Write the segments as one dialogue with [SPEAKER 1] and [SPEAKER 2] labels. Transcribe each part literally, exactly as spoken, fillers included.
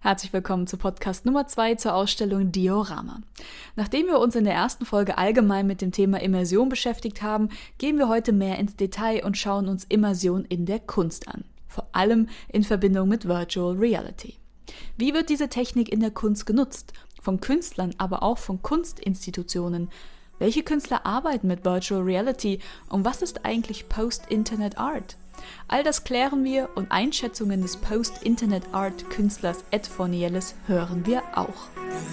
[SPEAKER 1] Herzlich willkommen zu Podcast Nummer zwei zur Ausstellung Diorama. Nachdem wir uns in der ersten Folge allgemein mit dem Thema Immersion beschäftigt haben, gehen wir heute mehr ins Detail und schauen uns Immersion in der Kunst an. Vor allem in Verbindung mit Virtual Reality. Wie wird diese Technik in der Kunst genutzt? Von Künstlern, aber auch von Kunstinstitutionen. Welche Künstler arbeiten mit Virtual Reality und was ist eigentlich Post-Internet Art? All das klären wir und Einschätzungen des Post-Internet-Art-Künstlers Ed Forniellis hören wir auch.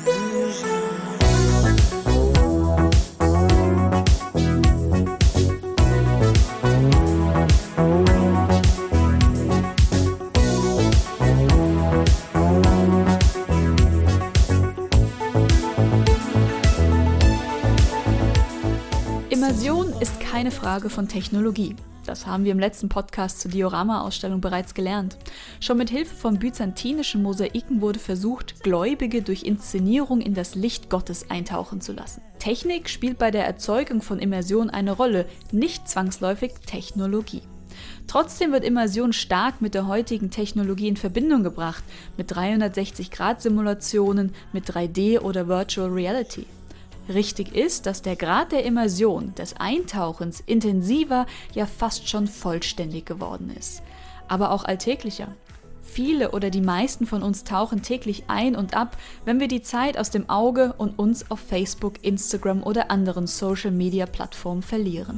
[SPEAKER 1] Immersion ist keine Frage von Technologie. Das haben wir im letzten Podcast zur Diorama-Ausstellung bereits gelernt. Schon mit Hilfe von byzantinischen Mosaiken wurde versucht, Gläubige durch Inszenierung in das Licht Gottes eintauchen zu lassen. Technik spielt bei der Erzeugung von Immersion eine Rolle, nicht zwangsläufig Technologie. Trotzdem wird Immersion stark mit der heutigen Technologie in Verbindung gebracht, mit dreihundertsechzig Grad Simulationen, mit drei D oder Virtual Reality. Richtig ist, dass der Grad der Immersion, des Eintauchens, intensiver, ja fast schon vollständig geworden ist. Aber auch alltäglicher. Viele oder die meisten von uns tauchen täglich ein und ab, wenn wir die Zeit aus dem Auge und uns auf Facebook, Instagram oder anderen Social-Media-Plattformen verlieren.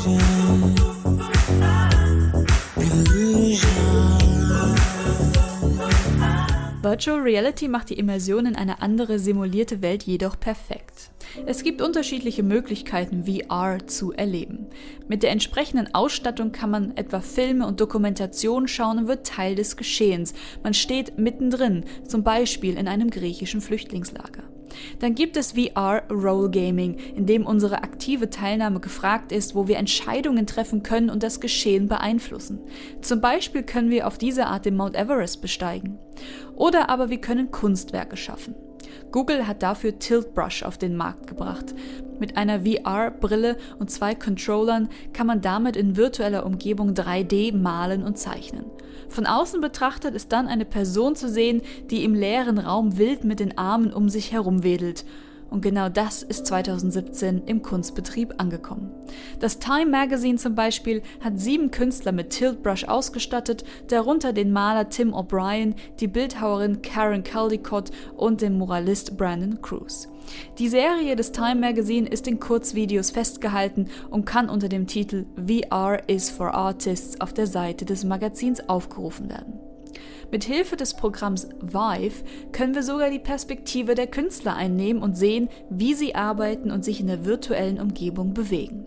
[SPEAKER 1] Virtual Reality macht die Immersion in eine andere simulierte Welt jedoch perfekt. Es gibt unterschiedliche Möglichkeiten, V R zu erleben. Mit der entsprechenden Ausstattung kann man etwa Filme und Dokumentationen schauen und wird Teil des Geschehens. Man steht mittendrin, zum Beispiel in einem griechischen Flüchtlingslager. Dann gibt es V R Role Gaming, in dem unsere aktive Teilnahme gefragt ist, wo wir Entscheidungen treffen können und das Geschehen beeinflussen. Zum Beispiel können wir auf diese Art den Mount Everest besteigen. Oder aber wir können Kunstwerke schaffen. Google hat dafür Tilt Brush auf den Markt gebracht. Mit einer V R-Brille und zwei Controllern kann man damit in virtueller Umgebung drei D malen und zeichnen. Von außen betrachtet ist dann eine Person zu sehen, die im leeren Raum wild mit den Armen um sich herum wedelt. Und genau das ist zweitausendsiebzehn im Kunstbetrieb angekommen. Das Time Magazine zum Beispiel hat sieben Künstler mit Tilt Brush ausgestattet, darunter den Maler Tim O'Brien, die Bildhauerin Karen Caldicott und den Muralist Brandon Cruz. Die Serie des Time Magazine ist in Kurzvideos festgehalten und kann unter dem Titel V R is for Artists auf der Seite des Magazins aufgerufen werden. Mit Hilfe des Programms Vive können wir sogar die Perspektive der Künstler einnehmen und sehen, wie sie arbeiten und sich in der virtuellen Umgebung bewegen.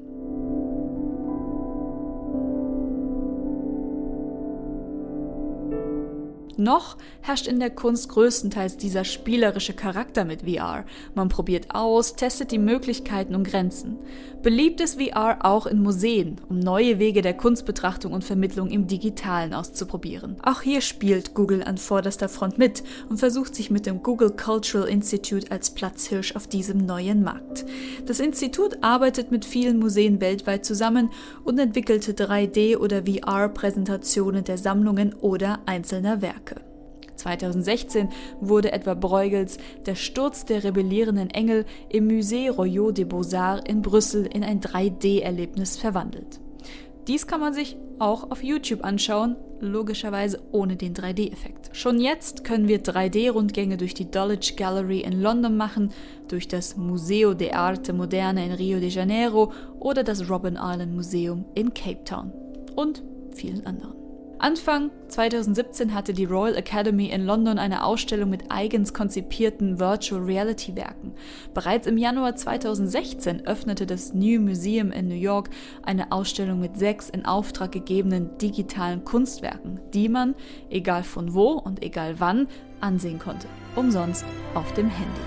[SPEAKER 1] Noch herrscht in der Kunst größtenteils dieser spielerische Charakter mit V R. Man probiert aus, testet die Möglichkeiten und Grenzen. Beliebt ist V R auch in Museen, um neue Wege der Kunstbetrachtung und Vermittlung im Digitalen auszuprobieren. Auch hier spielt Google an vorderster Front mit und versucht sich mit dem Google Cultural Institute als Platzhirsch auf diesem neuen Markt. Das Institut arbeitet mit vielen Museen weltweit zusammen und entwickelte drei D- oder V R-Präsentationen der Sammlungen oder einzelner Werke. zweitausendsechzehn wurde etwa Bruegels Der Sturz der rebellierenden Engel im Musée Royal des Beaux-Arts in Brüssel in ein drei D-Erlebnis verwandelt. Dies kann man sich auch auf YouTube anschauen, logischerweise ohne den drei D-Effekt. Schon jetzt können wir drei D-Rundgänge durch die Dulwich Gallery in London machen, durch das Museo de Arte Moderna in Rio de Janeiro oder das Robben Island Museum in Cape Town und vielen anderen. Anfang zweitausendsiebzehn hatte die Royal Academy in London eine Ausstellung mit eigens konzipierten Virtual Reality Werken. Bereits im Januar zweitausendsechzehn öffnete das New Museum in New York eine Ausstellung mit sechs in Auftrag gegebenen digitalen Kunstwerken, die man, egal von wo und egal wann, ansehen konnte. Umsonst auf dem Handy.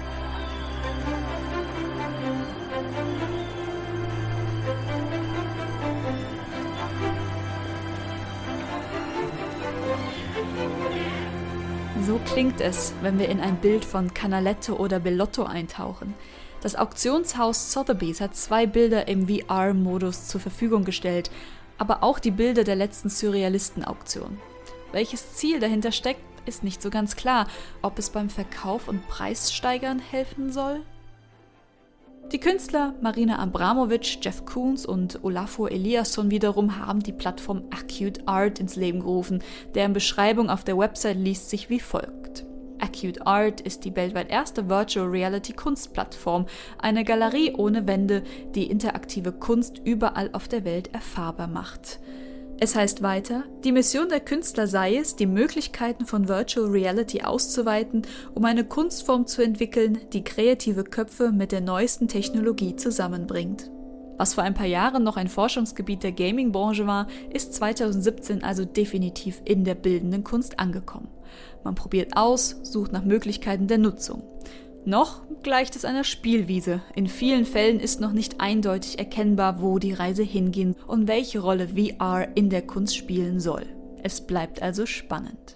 [SPEAKER 1] So klingt es, wenn wir in ein Bild von Canaletto oder Bellotto eintauchen. Das Auktionshaus Sotheby's hat zwei Bilder im V R-Modus zur Verfügung gestellt, aber auch die Bilder der letzten Surrealisten-Auktion. Welches Ziel dahinter steckt, ist nicht so ganz klar, ob es beim Verkauf und Preissteigern helfen soll. Die Künstler Marina Abramovic, Jeff Koons und Olafur Eliasson wiederum haben die Plattform Acute Art ins Leben gerufen, deren Beschreibung auf der Website liest sich wie folgt. Acute Art ist die weltweit erste Virtual Reality Kunstplattform, eine Galerie ohne Wände, die interaktive Kunst überall auf der Welt erfahrbar macht. Es heißt weiter, die Mission der Künstler sei es, die Möglichkeiten von Virtual Reality auszuweiten, um eine Kunstform zu entwickeln, die kreative Köpfe mit der neuesten Technologie zusammenbringt. Was vor ein paar Jahren noch ein Forschungsgebiet der Gaming-Branche war, ist zweitausendsiebzehn also definitiv in der bildenden Kunst angekommen. Man probiert aus, sucht nach Möglichkeiten der Nutzung. Noch gleicht es einer Spielwiese. In vielen Fällen ist noch nicht eindeutig erkennbar, wo die Reise hingehen und welche Rolle V R in der Kunst spielen soll. Es bleibt also spannend.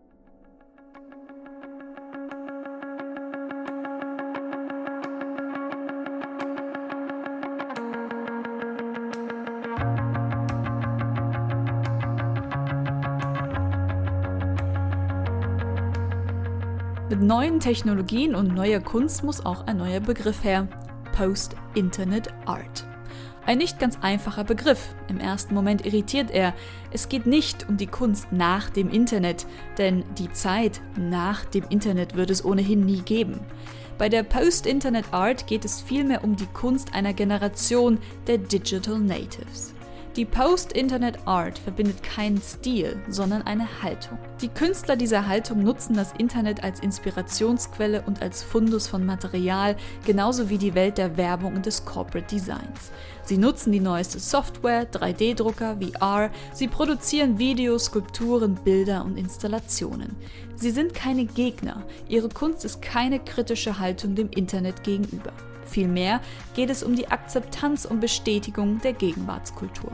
[SPEAKER 1] Mit neuen Technologien und neuer Kunst muss auch ein neuer Begriff her: Post-Internet Art. Ein nicht ganz einfacher Begriff. Im ersten Moment irritiert er. Es geht nicht um die Kunst nach dem Internet, denn die Zeit nach dem Internet wird es ohnehin nie geben. Bei der Post-Internet Art geht es vielmehr um die Kunst einer Generation der Digital Natives. Die Post-Internet Art verbindet keinen Stil, sondern eine Haltung. Die Künstler dieser Haltung nutzen das Internet als Inspirationsquelle und als Fundus von Material, genauso wie die Welt der Werbung und des Corporate Designs. Sie nutzen die neueste Software, drei D Drucker, V R, sie produzieren Videos, Skulpturen, Bilder und Installationen. Sie sind keine Gegner, ihre Kunst ist keine kritische Haltung dem Internet gegenüber. Vielmehr geht es um die Akzeptanz und Bestätigung der Gegenwartskultur.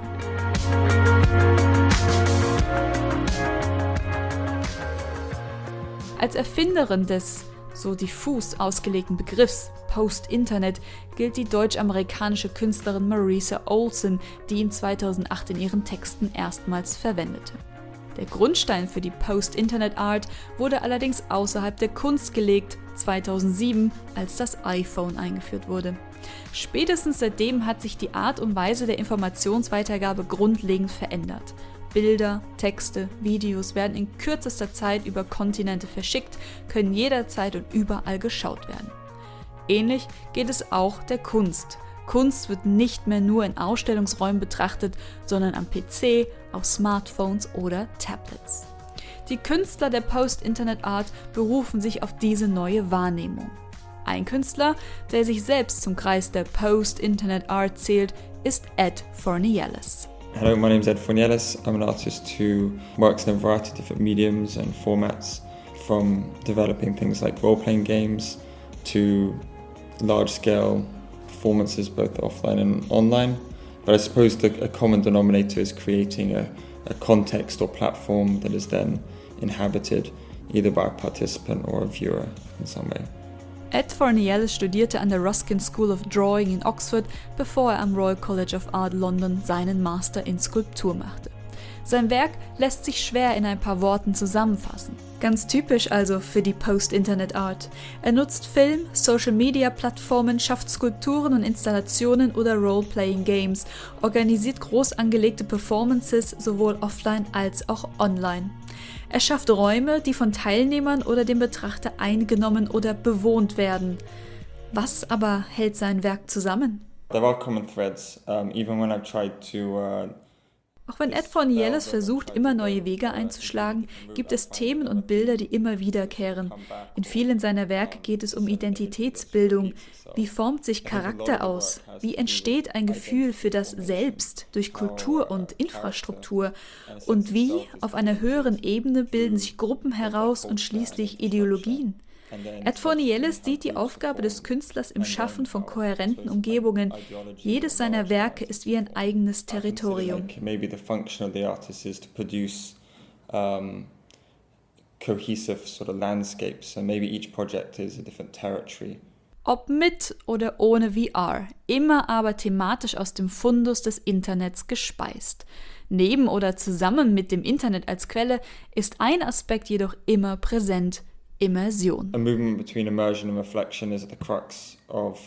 [SPEAKER 1] Als Erfinderin des so diffus ausgelegten Begriffs Post-Internet gilt die deutsch-amerikanische Künstlerin Marisa Olson, die ihn zweitausendacht in ihren Texten erstmals verwendete. Der Grundstein für die Post-Internet-Art wurde allerdings außerhalb der Kunst gelegt, zweitausendsieben, als das iPhone eingeführt wurde. Spätestens seitdem hat sich die Art und Weise der Informationsweitergabe grundlegend verändert. Bilder, Texte, Videos werden in kürzester Zeit über Kontinente verschickt, können jederzeit und überall geschaut werden. Ähnlich geht es auch der Kunst. Kunst wird nicht mehr nur in Ausstellungsräumen betrachtet, sondern am P C, auf Smartphones oder Tablets. Die Künstler der Post-Internet-Art berufen sich auf diese neue Wahrnehmung. Ein Künstler, der sich selbst zum Kreis der Post-Internet-Art zählt, ist Ed Fornieles.
[SPEAKER 2] Hello, my name is Ed Fornieles. I'm an artist who works in a variety of different mediums and formats, from developing things like role-playing games to large-scale performances both offline and online. But I suppose the, a common denominator is creating a, a context or platform that is then inhabited either by a participant or a viewer in some way.
[SPEAKER 1] Ed Fornieles studierte an der Ruskin School of Drawing in Oxford, bevor er am Royal College of Art London seinen Master in Skulptur machte. Sein Werk lässt sich schwer in ein paar Worten zusammenfassen. Ganz typisch also für die Post-Internet-Art. Er nutzt Film, Social-Media-Plattformen, schafft Skulpturen und Installationen oder Role-Playing-Games, organisiert groß angelegte Performances sowohl offline als auch online. Er schafft Räume, die von Teilnehmern oder dem Betrachter eingenommen oder bewohnt werden. Was aber hält sein Werk zusammen?
[SPEAKER 2] There are common threads, um, even when I've tried to uh
[SPEAKER 1] Auch wenn Ed Fornieles versucht, immer neue Wege einzuschlagen, gibt es Themen und Bilder, die immer wiederkehren. In vielen seiner Werke geht es um Identitätsbildung. Wie formt sich Charakter aus? Wie entsteht ein Gefühl für das Selbst durch Kultur und Infrastruktur? Und wie, auf einer höheren Ebene, bilden sich Gruppen heraus und schließlich Ideologien? Ed Fornieles sieht die Aufgabe des Künstlers im Schaffen von kohärenten Umgebungen. Jedes seiner Werke ist wie ein eigenes Territorium.
[SPEAKER 2] Maybe the function of the artist is to produce um, cohesive sort of landscapes, and maybe each project is a different territory.
[SPEAKER 1] Ob mit oder ohne V R, immer aber thematisch aus dem Fundus des Internets gespeist. Neben oder zusammen mit dem Internet als Quelle ist ein Aspekt jedoch immer präsent: Immersion.
[SPEAKER 2] A movement between immersion and reflection is at the crux of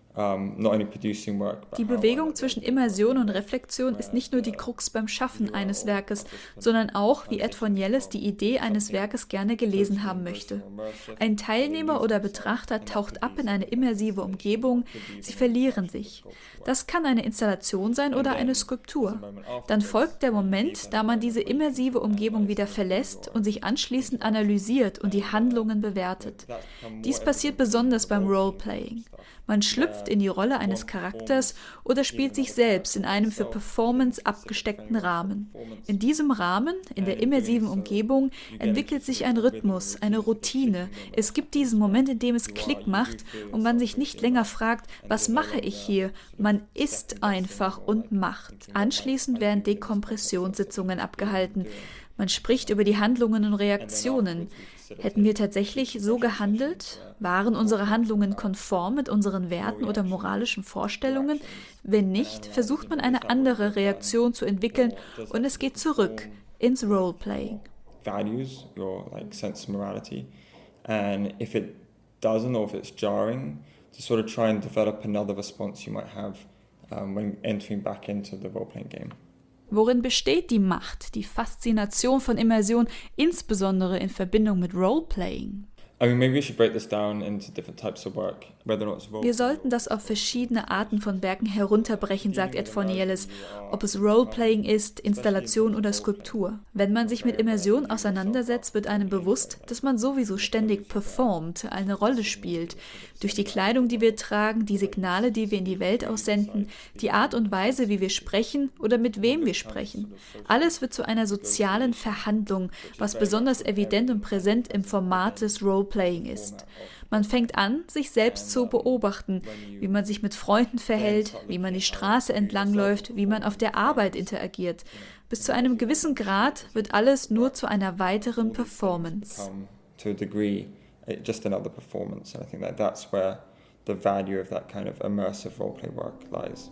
[SPEAKER 1] Die Bewegung zwischen Immersion und Reflexion ist nicht nur die Krux beim Schaffen eines Werkes, sondern auch, wie Ed Fornieles die Idee eines Werkes gerne gelesen haben möchte. Ein Teilnehmer oder Betrachter taucht ab in eine immersive Umgebung, sie verlieren sich. Das kann eine Installation sein oder eine Skulptur. Dann folgt der Moment, da man diese immersive Umgebung wieder verlässt und sich anschließend analysiert und die Handlungen bewertet. Dies passiert besonders beim Roleplaying. Man schlüpft in die Rolle eines Charakters oder spielt sich selbst in einem für Performance abgesteckten Rahmen. In diesem Rahmen, in der immersiven Umgebung, entwickelt sich ein Rhythmus, eine Routine. Es gibt diesen Moment, in dem es Klick macht und man sich nicht länger fragt, was mache ich hier? Man ist einfach und macht. Anschließend werden Dekompressionssitzungen abgehalten. Man spricht über die Handlungen und Reaktionen. Hätten wir tatsächlich so gehandelt? Waren unsere Handlungen konform mit unseren Werten oder moralischen Vorstellungen? Wenn nicht, versucht man eine andere Reaktion zu entwickeln und es geht zurück ins Roleplaying.
[SPEAKER 2] Values your like sense of morality, and if it doesn't or if it's jarring, to sort of try and develop another response you might have um, when entering back into the role-playing game.
[SPEAKER 1] Worin besteht die Macht, die Faszination von Immersion, insbesondere in Verbindung mit Roleplaying?
[SPEAKER 2] I mean, maybe we should break this down into different types of work, whether or not it's role.
[SPEAKER 1] Wir sollten das auf verschiedene Arten von Werken herunterbrechen, sagt Ed Fornieles, ob es Roleplaying ist, Installation oder Skulptur. Wenn man sich mit Immersion auseinandersetzt, wird einem bewusst, dass man sowieso ständig performt, eine Rolle spielt. Durch die Kleidung, die wir tragen, die Signale, die wir in die Welt aussenden, die Art und Weise, wie wir sprechen oder mit wem wir sprechen. Alles wird zu einer sozialen Verhandlung, was besonders evident und präsent im Format des Roleplaying ist. Man fängt an, sich selbst zu beobachten, wie man sich mit Freunden verhält, wie man die Straße entlangläuft, wie man auf der Arbeit interagiert. Bis zu einem gewissen Grad wird alles nur zu einer weiteren Performance.
[SPEAKER 2] To a degree, just another performance, and I think that that's where the value of that kind of immersive roleplay work lies.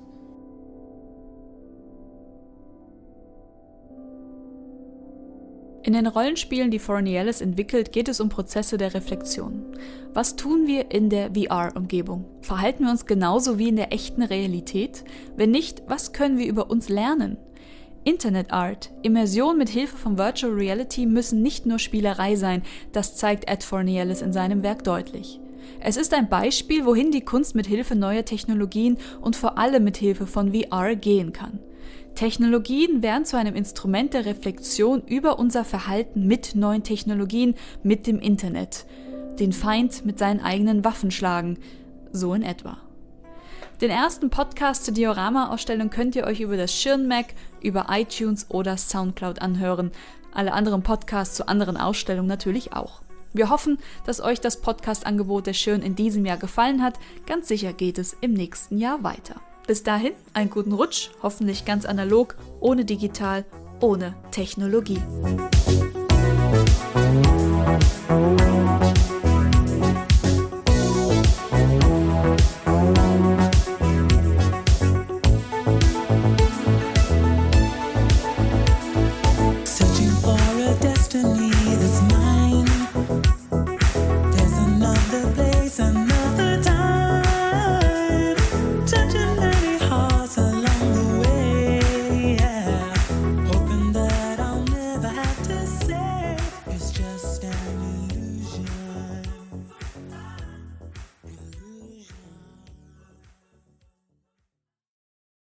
[SPEAKER 1] In den Rollenspielen, die Fornieles entwickelt, geht es um Prozesse der Reflexion. Was tun wir in der V R-Umgebung? Verhalten wir uns genauso wie in der echten Realität? Wenn nicht, was können wir über uns lernen? Internet Art, Immersion mit Hilfe von Virtual Reality müssen nicht nur Spielerei sein, das zeigt Ed Fornieles in seinem Werk deutlich. Es ist ein Beispiel, wohin die Kunst mit Hilfe neuer Technologien und vor allem mit Hilfe von V R gehen kann. Technologien werden zu einem Instrument der Reflexion über unser Verhalten mit neuen Technologien, mit dem Internet. Den Feind mit seinen eigenen Waffen schlagen, so in etwa. Den ersten Podcast zur Diorama-Ausstellung könnt ihr euch über das Schirn-Mac, über iTunes oder Soundcloud anhören. Alle anderen Podcasts zu anderen Ausstellungen natürlich auch. Wir hoffen, dass euch das Podcast-Angebot der Schirn in diesem Jahr gefallen hat. Ganz sicher geht es im nächsten Jahr weiter. Bis dahin, einen guten Rutsch, hoffentlich ganz analog, ohne digital, ohne Technologie.